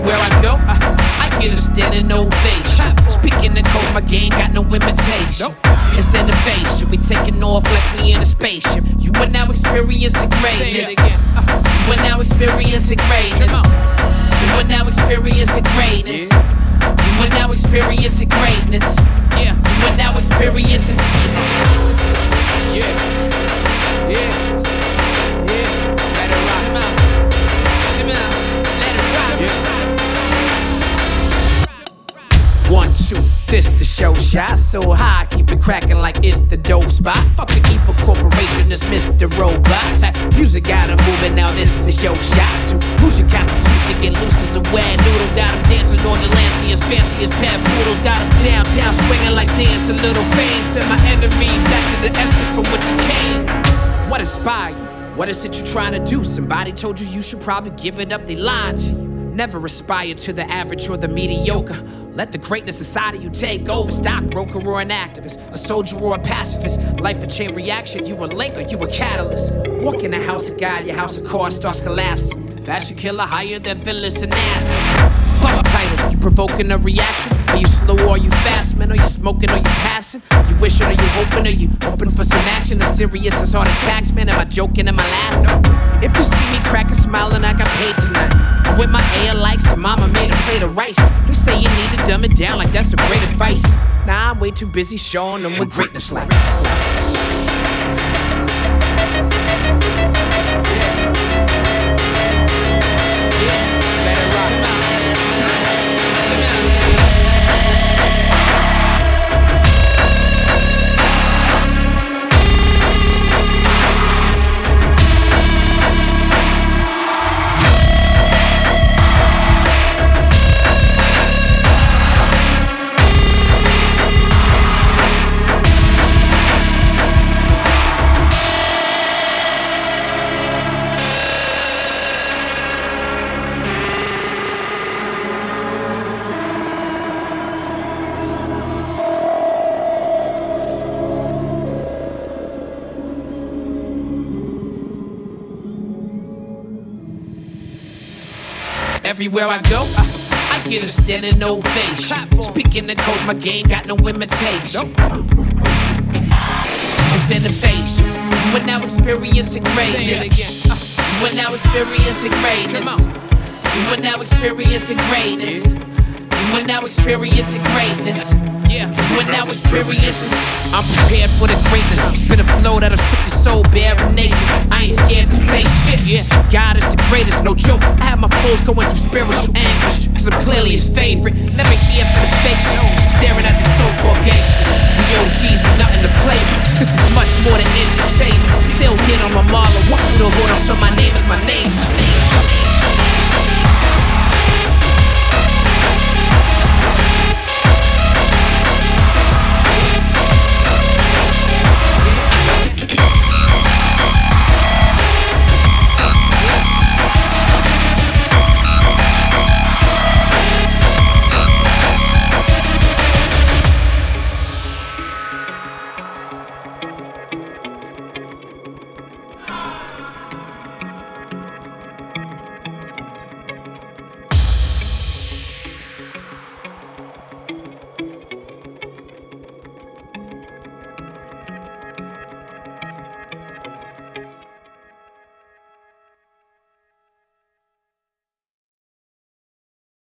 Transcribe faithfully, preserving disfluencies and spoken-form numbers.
Everywhere I go, I, I get a standing ovation. Speaking of codes, my game got no imitation. It's innovation, we taking off like we in a spaceship. You are now experiencing greatness. You are now experiencing greatness. You are now experiencing greatness. You are now experiencing greatness. Yeah, you are now experiencing. Yeah, yeah, yeah. Let it rock. Come out, come out. Let it rock. Yeah. One, two, this the show shot. So high, keep it cracking like it's the dope spot. Fuck the evil corporation, it's Mister Robot. Type music got 'em moving, now this is a show shot. To lose your constitution, get loose as a wet noodle. Got 'em dancing on the Lanciers, fancy as pet poodles. Got 'em downtown swinging like dance, a little fame. Send my enemies back to the essence from which you came. What inspired you? What is it you're trying to do? Somebody told you you should probably give it up, they lied to you. Never aspire to the average or the mediocre. Let the greatness inside of you take over. Stockbroker or an activist, a soldier or a pacifist. Life a chain reaction, you a link or you a catalyst. Walk in the house of God, your house of cards starts collapsing. Faster killer, higher than villains and ass. Fuck titles, you provoking a reaction? Are you slow or are you fast, man? Are you smoking or you passing? You wishing or you hoping? Are you hoping for some action? The serious is heart attacks, man. Am I joking? Am I laughing? If you see me cracking, smiling, I got paid tonight. I'm with my air like some mama made a plate of rice. They say you need to dumb it down like that's some great advice. Nah, I'm way too busy showing them what greatness like. Everywhere I go, I, I get a standing ovation. Speaking of codes, my game got no imitation. It's innovation. You are now experiencing greatness. You are now experiencing greatness. You are now experiencing greatness. You are now experiencing greatness. Yeah, you are now experiencing. I'm prepared for the greatness. Spit a flow that'll strip your soul bare and naked. I ain't scared to say shit. Yeah, God is the greatest, no joke. I have my foes going through spiritual anguish, cause I'm clearly his favorite. Never here for the fake show, staring at these so-called gangsters. We O Gs with nothing to play with. This is much more than entertainment. Still hit on my Marlon, walk through the hood, I'll show my name is my name.